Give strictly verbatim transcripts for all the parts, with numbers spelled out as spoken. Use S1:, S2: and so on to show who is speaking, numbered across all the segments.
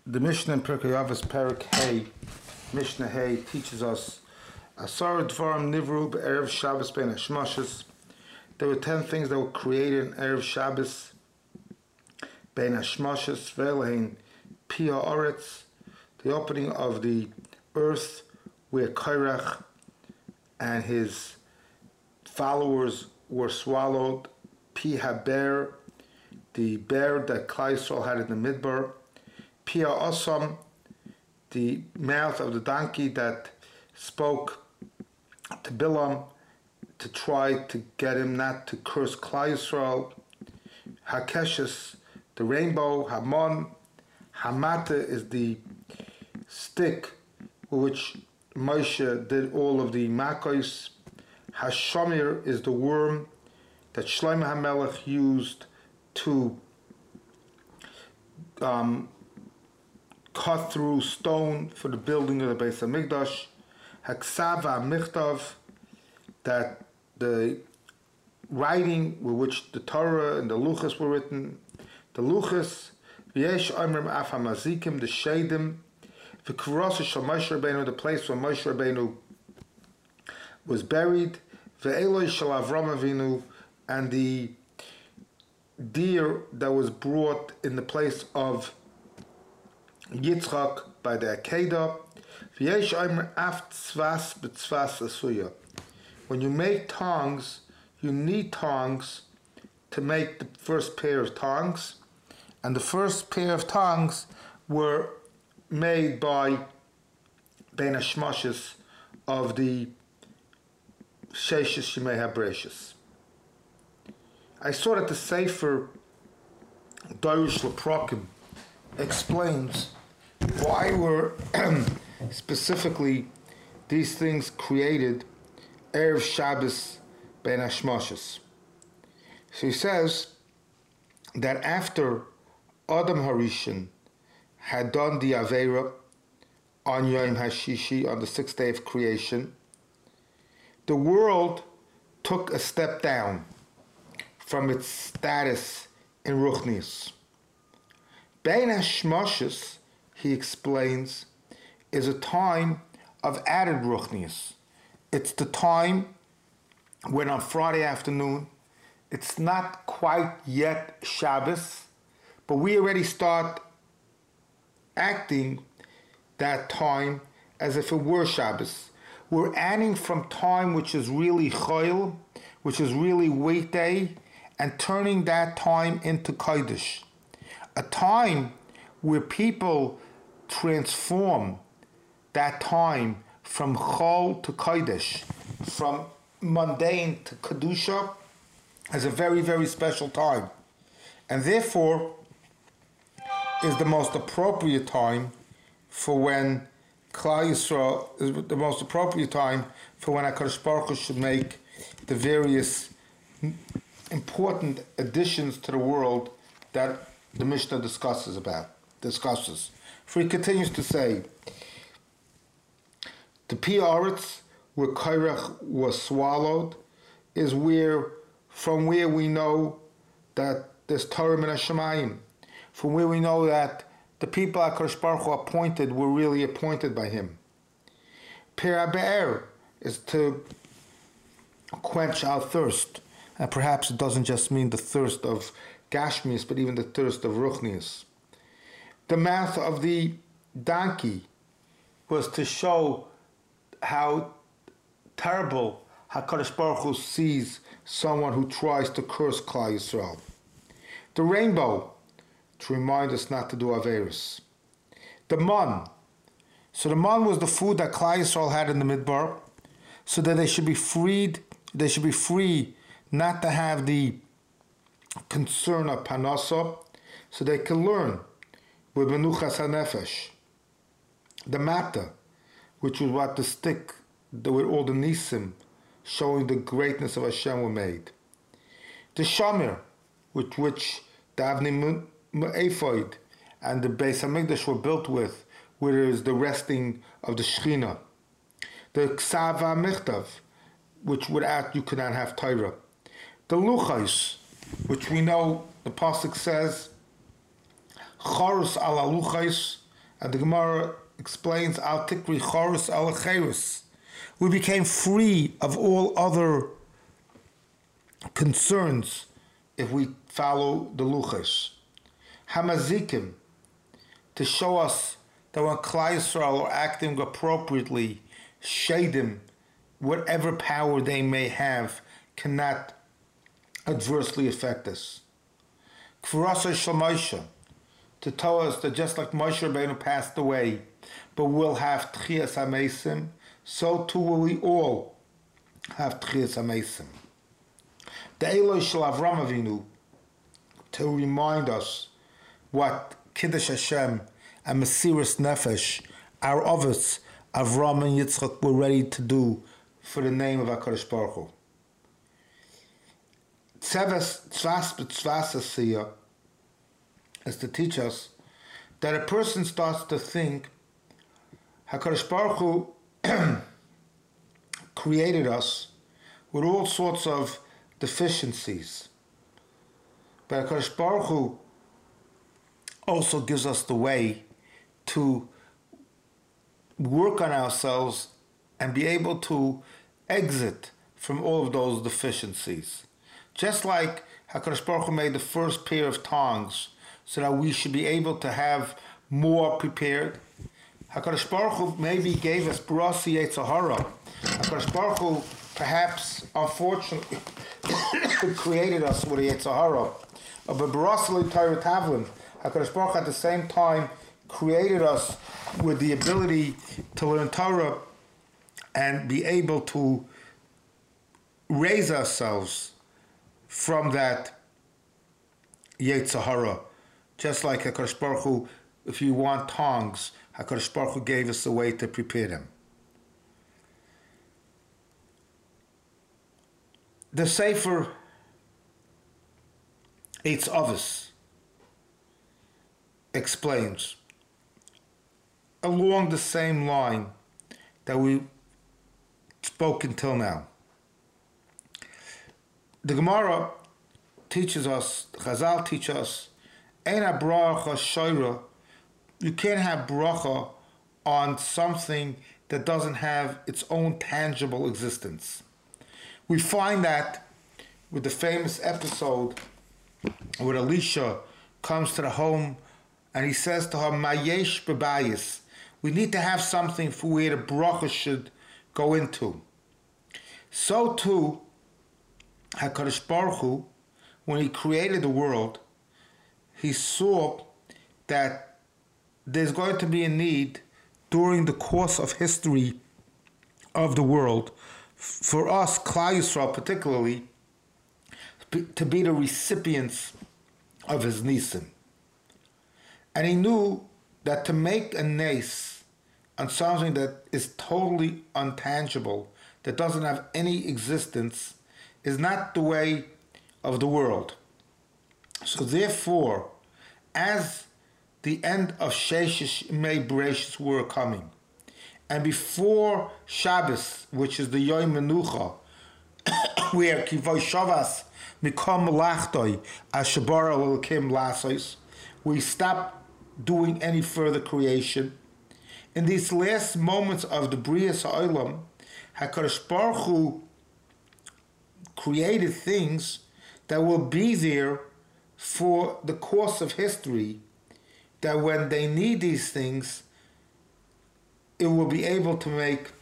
S1: The Mishnah in Pirkei Avos Perek Hey, Mishnah Hey teaches us Asar Dvarim Nivru Erev Shabbos Ben Hashmashos. There were ten things that were created in Erev Shabbos Ben Hashmashos Velein Pia Oretz, the opening of the earth where Kairach and his followers were swallowed, Pi Haber, the bear that Klal Yisrael had in the Midbar, Pia Osam, the mouth of the donkey that spoke to Bilam to try to get him not to curse Klal Yisrael, Hakeshes, the rainbow, Hamon, Hamata is the stick with which Moshe did all of the makos, Hashamir is the worm that Shlomo HaMelech used to um, cut through stone for the building of the Beis HaMikdash, Haksav HaMichtav, that the writing with which the Torah and the Luchas were written, the Luchas, V'yesh Omrim Af HaMazikim, the Shadim, V'Kvarasa Shal Moshe Rabbeinu, the place where Moshe Rabbeinu was buried, V'Eloi Shal Avram Avinu, and the deer that was brought in the place of Yitzchak by the Akedah. V'yesh Omer Af Tzvas B'Tzvas Asuya. When you make tongs, you need tongs to make the first pair of tongs, and the first pair of tongs were made by Ben Hashmashos of the Sheishes Shemei HaBreishis. I saw that the Sefer Darish Leprokim explains why were specifically these things created Erev Shabbos Ben Hashmashos. So he says that after Adam Harishon had done the Aveira on Yom HaShishi, on the sixth day of creation, the world took a step down from its status in Ruchnius. Bein Hashmashos, he explains, is a time of added Ruchnius. It's the time when on Friday afternoon, it's not quite yet Shabbos, but we already start acting that time as if it were Shabbos. We're adding from time which is really Chol, which is really weekday, and turning that time into Kodesh. A time where people transform that time from Chol to Kodesh, from mundane to Kedusha, as a very, very special time. And therefore, is the most appropriate time for when Klal Yisrael, is the most appropriate time for when HaKadosh Baruch Hu should make the various important additions to the world that the Mishnah discusses about, discusses. For he continues to say, the Pi Oretz, where Kairach was swallowed, is where, from where we know that there's Torah min Hashemayim, from where we know that the people HaKadosh Baruch Hu appointed were really appointed by him. Pir HaBe'er is to quench our thirst. And perhaps it doesn't just mean the thirst of Gashmias, but even the thirst of Ruchnius. The mouth of the donkey was to show how terrible HaKadosh Baruch Hu sees someone who tries to curse Klal Yisrael. The rainbow, to remind us not to do Averis. The man, so the man was the food that Klal Yisrael had in the Midbar, so that they should be freed, they should be free not to have the concern of Panasa, so they can learn with Menuchas HaNefesh. The Mata, which was what the stick with all the Nisim showing the greatness of Hashem were made. The Shamir, with which the Avnei Ephod and the Beis HaMikdash were built with, where is the resting of the Shechina. The Ksav HaMichtav, which without you could not have Torah. The Luchos, which we know the pasuk says, Chorus ala Luchos, And the Gemara explains, Al Tikri Chorus Al Cherus. We became free of all other concerns if we follow the Luchas. Hamazikim, to show us that when Klal Yisrael are acting appropriately, Shadim, whatever power they may have, cannot adversely affect us. Kfurasa Shel Moshe, to tell us that just like Moshe Rabbeinu passed away, but we'll have Tchias HaMeisim, so too will we all have Tchias HaMeisim. The Eloi Shel Avram Avinu, to remind us what Kiddush Hashem and Mesiras Nefesh, our Avos, Avram and Yitzchak, were ready to do for the name of HaKadosh Baruch Hu. Tzevas Tzvas B'Tzvas Asiyah is to teach us that a person starts to think HaKadosh Baruch Hu created us with all sorts of deficiencies, but HaKadosh Baruch Hu also gives us the way to work on ourselves and be able to exit from all of those deficiencies. Just like HaKadosh Baruch Hu made the first pair of tongs so that we should be able to have more prepared, HaKadosh Baruch Hu maybe gave us Barasi Yetzer Hara. HaKadosh Baruch Hu perhaps, unfortunately, created us with a Yetzer Hara. But Barasi Torah Tavlin, HaKadosh Baruch Hu at the same time created us with the ability to learn Torah and be able to raise ourselves from that Yetzer Hara. Just like HaKadosh Baruch Hu, if you want tongs, HaKadosh Baruch Hu gave us a way to prepare them. The Sefer Eitz Avos explains along the same line that we spoke until now. The Gemara teaches us, Chazal teach us, Ein bracha shoira, you can't have bracha on something that doesn't have its own tangible existence. We find that with the famous episode where Elisha comes to the home and he says to her, Mayesh bebayis, we need to have something for where the bracha should go into. So too, HaKadosh Baruch Hu, when he created the world, he saw that there's going to be a need during the course of history of the world for us, Klal Yisrael particularly, to be the recipients of his nisim. And he knew that to make a nes on something that is totally untangible, that doesn't have any existence, is not the way of the world. So therefore, as the end of Sheshish Mei Bereshis were coming, and before Shabbos, which is the Yom Menucha, where Kivoi Shavas Mikom Lachtoi Ashabar Elokim Lasos, we stop doing any further creation. In these last moments of the Brias Ha'olam, HaKadosh Baruch Hu created things that will be there for the course of history, that when they need these things, it will be able to make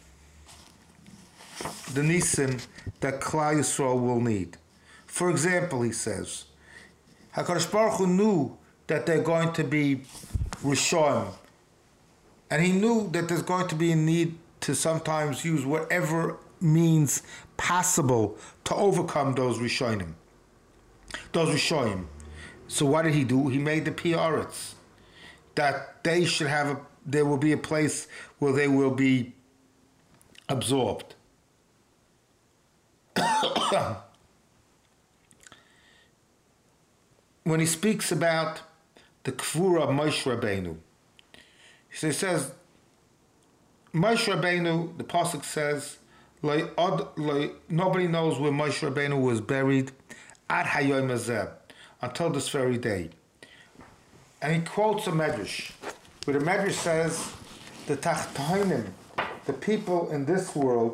S1: the nisim that Klal Yisrael will need. For example, he says, HaKadosh Baruch Hu knew that they're going to be Rishon, and he knew that there's going to be a need to sometimes use whatever means possible to overcome those Rishonim, those Rishonim. So what did he do? He made the Piyarets, that they should have a, there will be a place where they will be absorbed. When he speaks about the Kfura of Moshe Rabbeinu, he says, Moshe Rabbeinu, the Pasuk says, like, like, nobody knows where Moshe Rabbeinu was buried ad hayom hazeh, until this very day. And he quotes a medrash where the Medrash says the Tachtonim, the people in this world,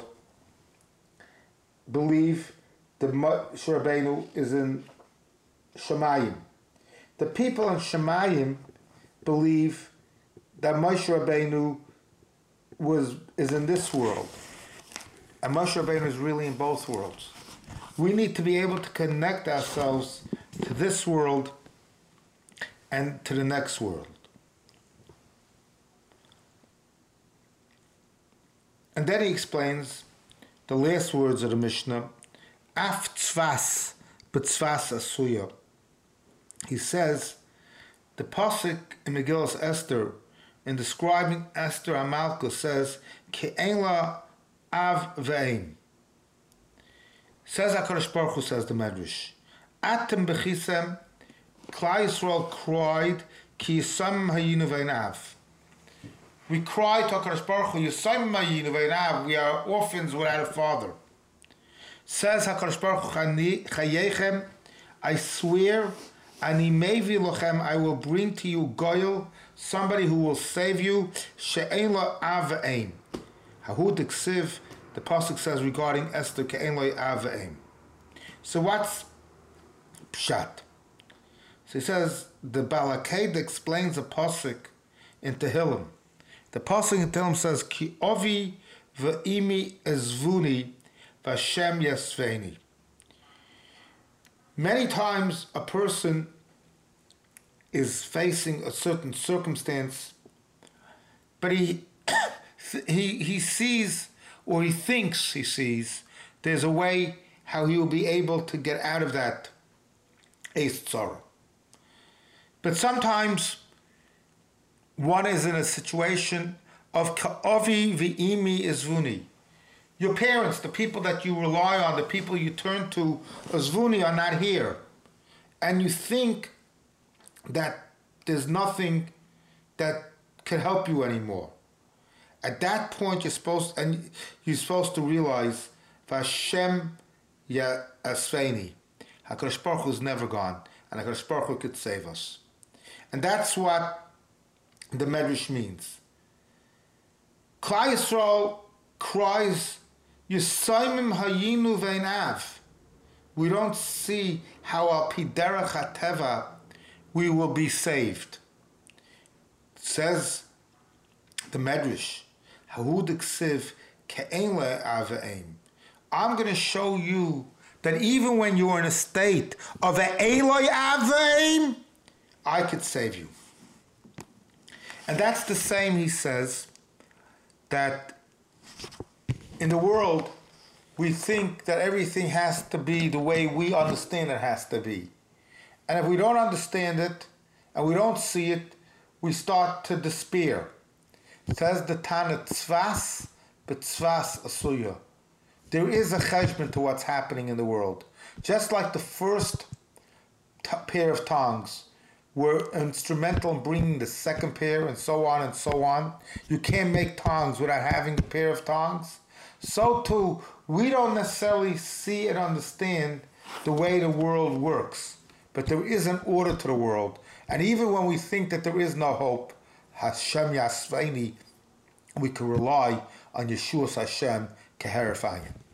S1: believe the Moshe Rabbeinu is in Shemayim. The people in Shemayim believe that Moshe Rabbeinu was is in this world, and Moshe Rabbeinu is really in both worlds. We need to be able to connect ourselves to this world and to the next world. And then he explains the last words of the Mishnah, Af tzvas b'tzvas asuya. He says, the pasuk in Megillas Esther, in describing Esther Amalka, says, Ke'en la av ve'em. Says HaKadosh Baruch Hu, says the Medrash, Atem b'chisem, Klal Yisrael cried, Ki yisam hayinu ve'nav. We cry to HaKadosh Baruch Hu, Yisam hayinu ve'nav, we are orphans without a father. Says HaKadosh Baruch Hu, Chayechem, I swear, Ani mevi lochem, I will bring to you goyel, somebody who will save you, she'ein lo av ve'em. Hahu diksiv, the pasuk says regarding Esther, ke'ein lo av ve'em. So what's pshat? So he says, the Bal HaKedah explains the pasuk in Tehillim. The pasuk in Tehillim says, Ki ovi ve'imi ezvuni v'Hashem yasveni. Many times a person is facing a certain circumstance, but he he he sees, or he thinks he sees, there's a way how he will be able to get out of that eis tzara. But sometimes one is in a situation of ka'avi v'imi ezvuni. Your parents, the people that you rely on, the people you turn to, azvuni, are not here. And you think that there's nothing that can help you anymore. At that point, you're supposed, and you're supposed to realize, Vashem ya asfeni. HaKadosh Baruch Hu is never gone, and HaKadosh Baruch Hu could save us. And that's what the Medrash means. Klal Yisrael cries, Yisaimim hayinu ve'nav. We don't see how al pi derech hateva we will be saved. It says the Medrash, Hahu diksiv ke'en le'av ve'em. I'm going to show you that even when you're in a state of e'en le'av ve'em, I could save you. And that's the same, he says, that in the world, we think that everything has to be the way we understand it has to be. And if we don't understand it, and we don't see it, we start to despair. It says the Tana, tzvas b'tzvas asuya. There is a cheshbon to what's happening in the world. Just like the first t- pair of tongues were instrumental in bringing the second pair, and so on and so on. You can't make tongues without having a pair of tongues. So too, we don't necessarily see and understand the way the world works. But there is an order to the world. And even when we think that there is no hope, Hashem Yasveini, we can rely on Yeshua's Hashem Keherifayim.